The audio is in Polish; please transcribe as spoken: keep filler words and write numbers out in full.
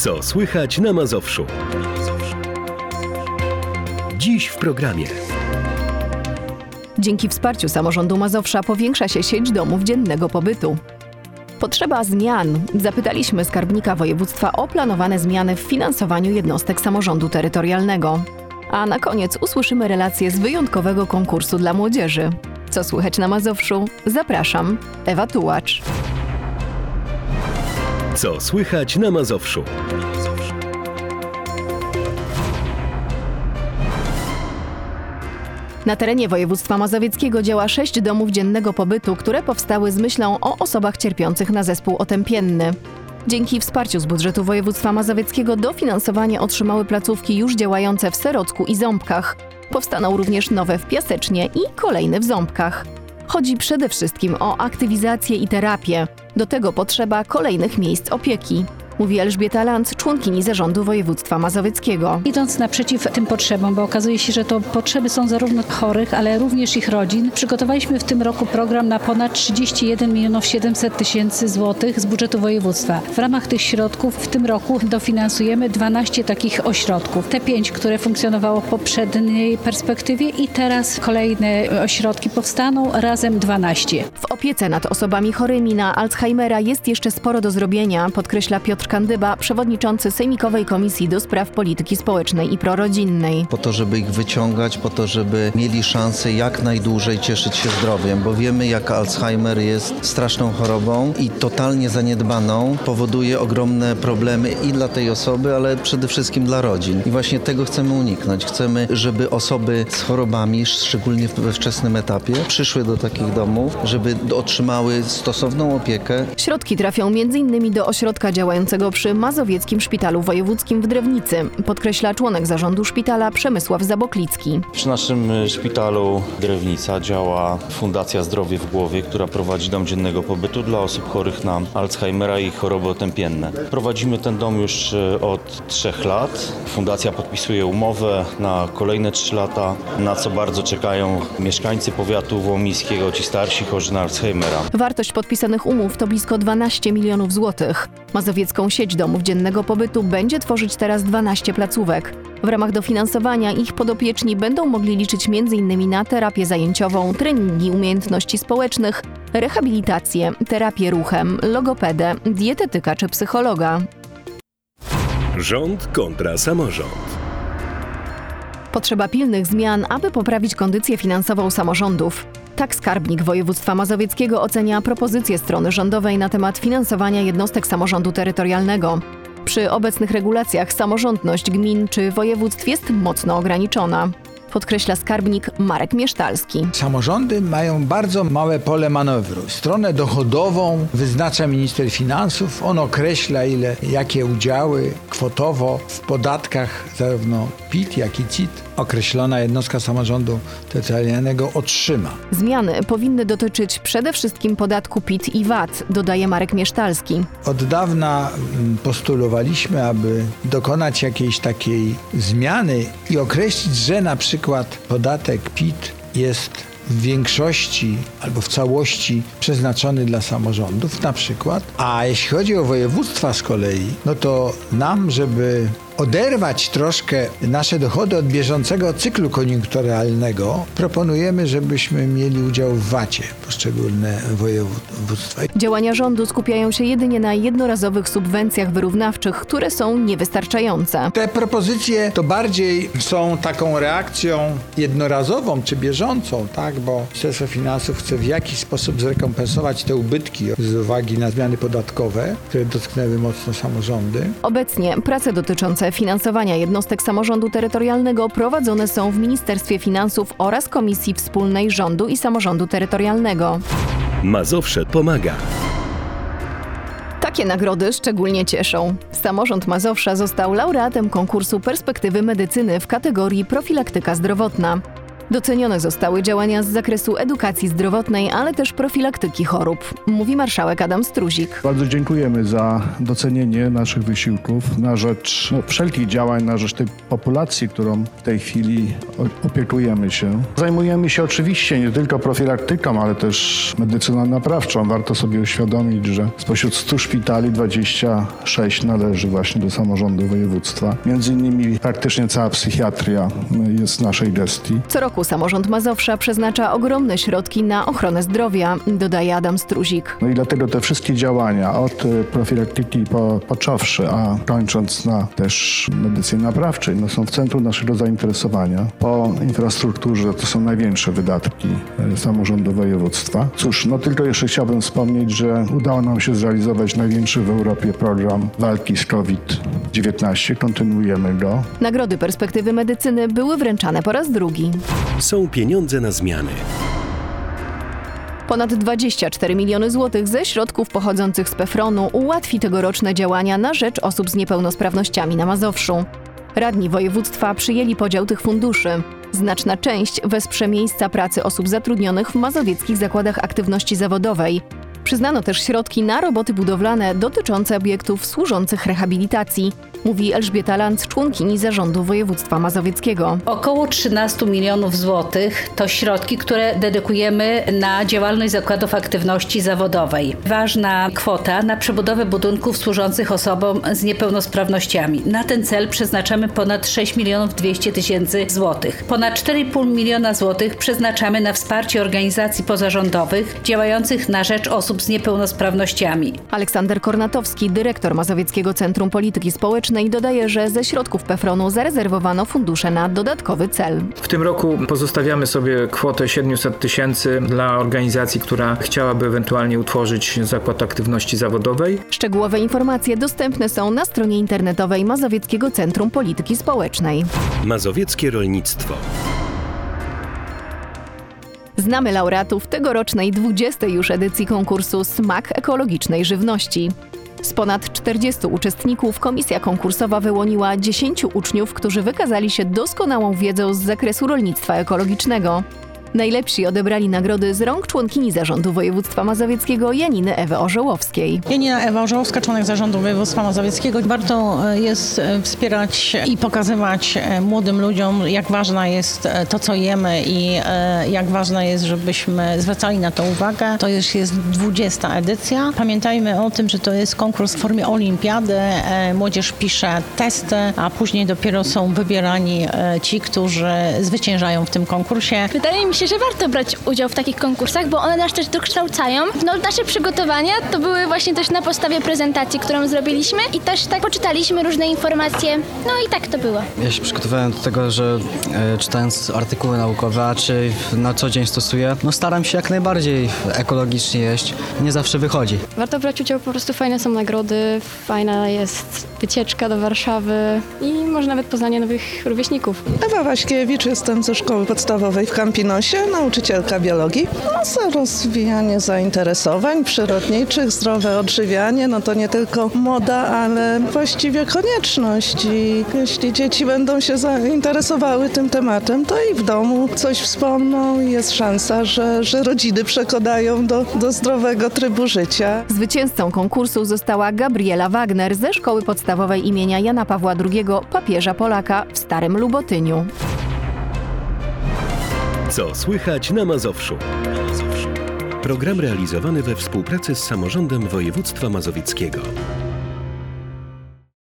Co słychać na Mazowszu? Dziś w programie. Dzięki wsparciu samorządu Mazowsza powiększa się sieć domów dziennego pobytu. Potrzeba zmian. Zapytaliśmy skarbnika województwa o planowane zmiany w finansowaniu jednostek samorządu terytorialnego. A na koniec usłyszymy relacje z wyjątkowego konkursu dla młodzieży. Co słychać na Mazowszu? Zapraszam, Ewa Tułacz. Co słychać na Mazowszu? Na terenie województwa mazowieckiego działa sześć domów dziennego pobytu, które powstały z myślą o osobach cierpiących na zespół otępienny. Dzięki wsparciu z budżetu województwa mazowieckiego dofinansowanie otrzymały placówki już działające w Serocku i Ząbkach. Powstaną również nowe w Piasecznie i kolejne w Ząbkach. Chodzi przede wszystkim o aktywizację i terapię. Do tego potrzeba kolejnych miejsc opieki, mówi Elżbieta Lanc, członkini zarządu województwa mazowieckiego. Idąc naprzeciw tym potrzebom, bo okazuje się, że to potrzeby są zarówno chorych, ale również ich rodzin, przygotowaliśmy w tym roku program na ponad trzydzieści jeden milionów siedemset tysięcy złotych z budżetu województwa. W ramach tych środków w tym roku dofinansujemy dwanaście takich ośrodków. Te pięć, które funkcjonowało w poprzedniej perspektywie i teraz kolejne ośrodki powstaną, razem dwanaście. W opiece nad osobami chorymi na Alzheimera jest jeszcze sporo do zrobienia, podkreśla Piotr Kandyba, przewodniczący Sejmikowej Komisji do Spraw Polityki Społecznej i Prorodzinnej. Po to, żeby ich wyciągać, po to, żeby mieli szansę jak najdłużej cieszyć się zdrowiem, bo wiemy, jak Alzheimer jest straszną chorobą i totalnie zaniedbaną, powoduje ogromne problemy i dla tej osoby, ale przede wszystkim dla rodzin. I właśnie tego chcemy uniknąć. Chcemy, żeby osoby z chorobami, szczególnie we wczesnym etapie, przyszły do takich domów, żeby otrzymały stosowną opiekę. Środki trafią między innymi do ośrodka działającego przy Mazowieckim Szpitalu Wojewódzkim w Drewnicy, podkreśla członek zarządu szpitala Przemysław Zaboklicki. Przy naszym szpitalu Drewnica działa Fundacja Zdrowie w Głowie, która prowadzi dom dziennego pobytu dla osób chorych na Alzheimera i choroby otępienne. Prowadzimy ten dom już od trzech lat. Fundacja podpisuje umowę na kolejne trzy lata, na co bardzo czekają mieszkańcy powiatu wołomińskiego, ci starsi chorzy na Alzheimera. Wartość podpisanych umów to blisko dwanaście milionów złotych. Mazowiecką sieć domów dziennego pobytu będzie tworzyć teraz dwanaście placówek. W ramach dofinansowania ich podopieczni będą mogli liczyć między innymi na terapię zajęciową, treningi umiejętności społecznych, rehabilitację, terapię ruchem, logopedę, dietetyka czy psychologa. Rząd kontra samorząd. Potrzeba pilnych zmian, aby poprawić kondycję finansową samorządów. Tak skarbnik województwa mazowieckiego ocenia propozycje strony rządowej na temat finansowania jednostek samorządu terytorialnego. Przy obecnych regulacjach samorządność gmin czy województw jest mocno ograniczona, podkreśla skarbnik Marek Miesztalski. Samorządy mają bardzo małe pole manewru. Stronę dochodową wyznacza minister finansów. On określa, ile, jakie udziały kwotowo w podatkach zarówno P I T, jak i C I T określona jednostka samorządu terytorialnego otrzyma. Zmiany powinny dotyczyć przede wszystkim podatku P I T i V A T, dodaje Marek Miesztalski. Od dawna postulowaliśmy, aby dokonać jakiejś takiej zmiany i określić, że na przykład podatek P I T jest w większości albo w całości przeznaczony dla samorządów na przykład, a jeśli chodzi o województwa z kolei, no to nam, żeby oderwać troszkę nasze dochody od bieżącego cyklu koniunkturalnego, proponujemy, żebyśmy mieli udział w V A T-ie poszczególne województwa. Działania rządu skupiają się jedynie na jednorazowych subwencjach wyrównawczych, które są niewystarczające. Te propozycje to bardziej są taką reakcją jednorazową czy bieżącą, tak, bo Ministerstwo Finansów chce w jakiś sposób zrekompensować te ubytki z uwagi na zmiany podatkowe, które dotknęły mocno samorządy. Obecnie prace dotyczące finansowania jednostek samorządu terytorialnego prowadzone są w Ministerstwie Finansów oraz Komisji Wspólnej Rządu i Samorządu Terytorialnego. Mazowsze pomaga. Takie nagrody szczególnie cieszą. Samorząd Mazowsza został laureatem konkursu Perspektywy Medycyny w kategorii Profilaktyka Zdrowotna. Docenione zostały działania z zakresu edukacji zdrowotnej, ale też profilaktyki chorób, mówi marszałek Adam Struzik. Bardzo dziękujemy za docenienie naszych wysiłków na rzecz no, wszelkich działań na rzecz tej populacji, którą w tej chwili opiekujemy się. Zajmujemy się oczywiście nie tylko profilaktyką, ale też medycyną naprawczą. Warto sobie uświadomić, że spośród stu szpitali dwadzieścia sześć należy właśnie do samorządu województwa. Między innymi praktycznie cała psychiatria jest w naszej gestii. Co roku samorząd Mazowsza przeznacza ogromne środki na ochronę zdrowia, dodaje Adam Struzik. No i dlatego te wszystkie działania, od profilaktyki po, począwszy, a kończąc na też medycynie naprawczej, no są w centrum naszego zainteresowania. Po infrastrukturze to są największe wydatki samorządu województwa. Cóż, no tylko jeszcze chciałbym wspomnieć, że udało nam się zrealizować największy w Europie program walki z kowid dziewiętnaście. Kontynuujemy go. Nagrody Perspektywy Medycyny były wręczane po raz drugi. Są pieniądze na zmiany. Ponad dwadzieścia cztery miliony złotych ze środków pochodzących z PEFRON-u ułatwi tegoroczne działania na rzecz osób z niepełnosprawnościami na Mazowszu. Radni województwa przyjęli podział tych funduszy. Znaczna część wesprze miejsca pracy osób zatrudnionych w mazowieckich zakładach aktywności zawodowej. Przyznano też środki na roboty budowlane dotyczące obiektów służących rehabilitacji, mówi Elżbieta Lanc, członkini Zarządu Województwa Mazowieckiego. Około trzynaście milionów złotych to środki, które dedykujemy na działalność zakładów aktywności zawodowej. Ważna kwota na przebudowę budynków służących osobom z niepełnosprawnościami. Na ten cel przeznaczamy ponad sześć milionów dwieście tysięcy złotych. Ponad cztery i pół miliona złotych przeznaczamy na wsparcie organizacji pozarządowych działających na rzecz osób z niepełnosprawnościami. Aleksander Kornatowski, dyrektor Mazowieckiego Centrum Polityki Społecznej, dodaje, że ze środków PEFRON-u zarezerwowano fundusze na dodatkowy cel. W tym roku pozostawiamy sobie kwotę siedemset tysięcy dla organizacji, która chciałaby ewentualnie utworzyć zakład aktywności zawodowej. Szczegółowe informacje dostępne są na stronie internetowej Mazowieckiego Centrum Polityki Społecznej. Mazowieckie rolnictwo. Znamy laureatów tegorocznej dwudziestej już edycji konkursu Smak ekologicznej żywności. Z ponad czterdziestu uczestników komisja konkursowa wyłoniła dziesięciu uczniów, którzy wykazali się doskonałą wiedzą z zakresu rolnictwa ekologicznego. Najlepsi odebrali nagrody z rąk członkini Zarządu Województwa Mazowieckiego Janiny Ewy Orzełowskiej. Janina Ewa Orzełowska, członek Zarządu Województwa Mazowieckiego. Warto jest wspierać i pokazywać młodym ludziom, jak ważna jest to, co jemy i jak ważne jest, żebyśmy zwracali na to uwagę. To już jest dwudziesta edycja. Pamiętajmy o tym, że to jest konkurs w formie olimpiady. Młodzież pisze testy, a później dopiero są wybierani ci, którzy zwyciężają w tym konkursie. Wydaje mi się, że warto brać udział w takich konkursach, bo one nas też dokształcają. No, nasze przygotowania to były właśnie też na podstawie prezentacji, którą zrobiliśmy i też tak poczytaliśmy różne informacje. No i tak to było. Ja się przygotowałem do tego, że e, czytając artykuły naukowe, a czy na co dzień stosuję, no staram się jak najbardziej ekologicznie jeść. Nie zawsze wychodzi. Warto brać udział, po prostu fajne są nagrody, fajna jest wycieczka do Warszawy i może nawet poznanie nowych rówieśników. Ewa Waśkiewicz, jestem ze szkoły podstawowej w Kampinosie, nauczycielka biologii. No, za rozwijanie zainteresowań przyrodniczych, zdrowe odżywianie, no to nie tylko moda, ale właściwie konieczność. I jeśli dzieci będą się zainteresowały tym tematem, to i w domu coś wspomną i jest szansa, że, że rodziny przekonają do, do zdrowego trybu życia. Zwycięzcą konkursu została Gabriela Wagner ze Szkoły Podstawowej imienia Jana Pawła drugiego, papieża Polaka w Starym Lubotyniu. Co słychać na Mazowszu? Program realizowany we współpracy z Samorządem Województwa Mazowieckiego.